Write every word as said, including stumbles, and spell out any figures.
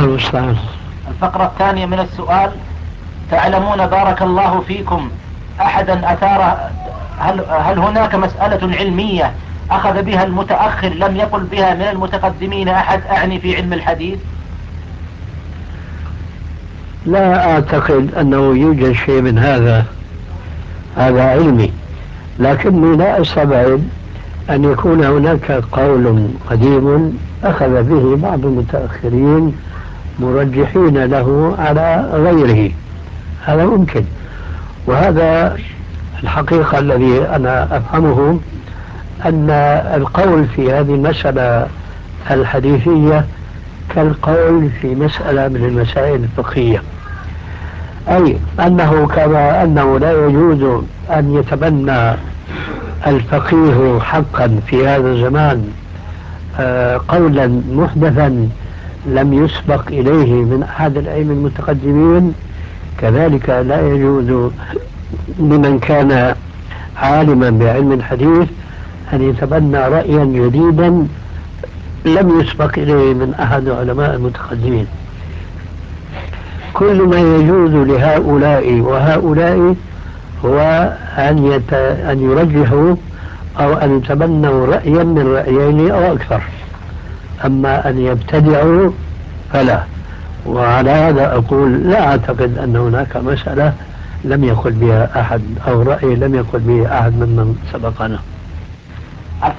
المستعان. الفقرة الثانية من السؤال: تعلمون بارك الله فيكم أحدا أثار هل, هل هناك مسألة علمية أخذ بها المتأخر لم يقل بها من المتقدمين أحد، أعني في علم الحديث؟ لا أعتقد أنه يوجد شيء من هذا، هذا علمي، لكني لا أستبعد أن يكون هناك قول قديم أخذ به بعض المتأخرين مرجحين له على غيره، هذا ممكن. وهذا الحقيقة الذي أنا أفهمه، أن القول في هذه المسألة الحديثية كالقول في مسألة من المسائل الفقهية، أي أنه كما أنه لا يجوز أن يتبنى الفقيه حقا في هذا الزمان قولا محدثا لم يسبق إليه من أحد الأئمة المتقدمين، كذلك لا يجوز لمن كان عالما بعلم الحديث أن يتبنى رأيا جديدا لم يسبق إليه من أحد علماء المتقدمين. كل ما يجوز لهؤلاء وهؤلاء هو أن, يت... أن يرجحوا أو أن يتبنوا رأيا من رأيين أو أكثر، أما أن يبتدعوا فلا. وعلى هذا أقول لا أعتقد أن هناك مسألة لم يقل بها أحد أو رأي لم يقل به أحد ممن سبقنا.